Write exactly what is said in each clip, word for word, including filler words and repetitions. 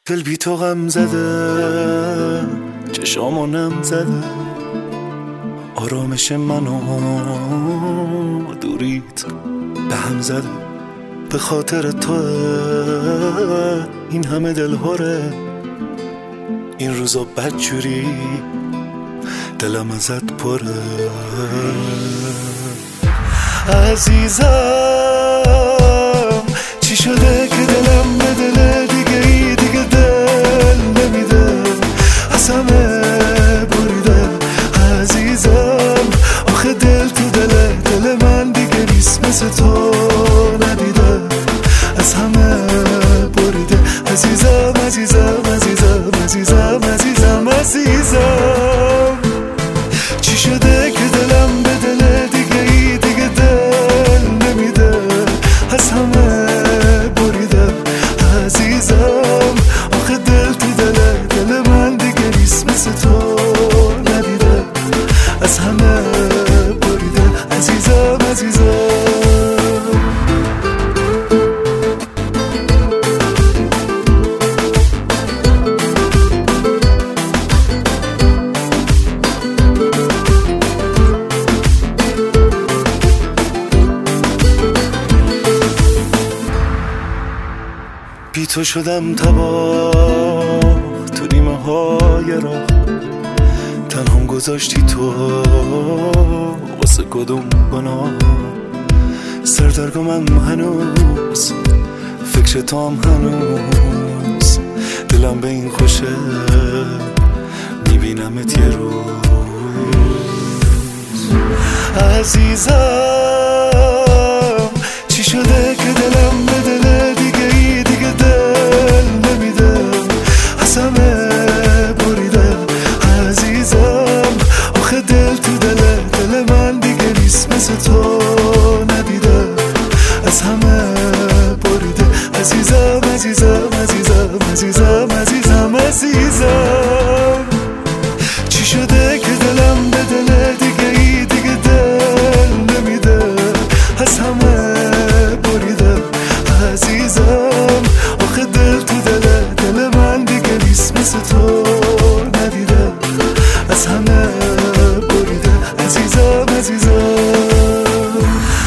دل بی تو غم زده، چشامو نم زده، آرامش منو دوریت به هم زده. به خاطر تو این همه دلهوره، این روزا بدجوری دلم ازت پره. عزیزم چی شده که دلم به دل دیگه ای دیگه دل نمیده، از همه بریده. عزیزم آخه دل تو دل دل من دیگه نیست، مثل تو ندیده، از همه بریده. عزیزم عزیزم عزیزم عزیزم عزیزم عزیزم چی شده که دلم به دل دیگه ای دیگه دل نمیده، از همه بریده. عزیزم آخه دل تو دل دل من دیگه نیست، مثل تو ندیده، از همه بریده. عزیزم عزیزم بی تو شدم تباه تو نیمه های راه، تنهام گذاشتی تو واسه کدوم گناه. سردرگمم هنوز فکر تو هم هنوز، دلم به این خوشه میبینمت یه روز. عزیزم چی شده که دلم به دل دیگه ای دیگه دل نمیده، از همه بریده. عزیزم آخه دل تو دل دل من دیگه نیست، مثل تو ندیده، از همه بریده. عزیزم عزیزم عزیزم عزیزم عزیزم عزیزم چی شده که دلم به دل دیگه ای دیگه دل نمیده، از همه بریده. عزیزم آخه دل تو دل دل من دیگه نیست، مثل تو ندیده، از همه بریده. عزیزم عزیزم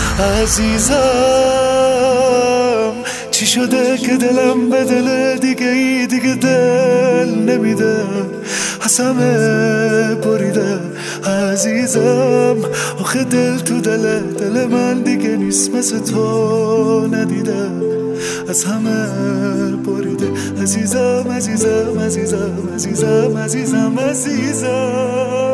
عزیزم چی شده که دلم به دل دیگه ای دیگه دل نمیده، از همه بریده. عزیزم آخه دل تو دل دل من دیگه نیست، مثل تو ندیده، از همه بریده. عزیزم عزیزم عزیزم عزیزم عزیزم عزیزم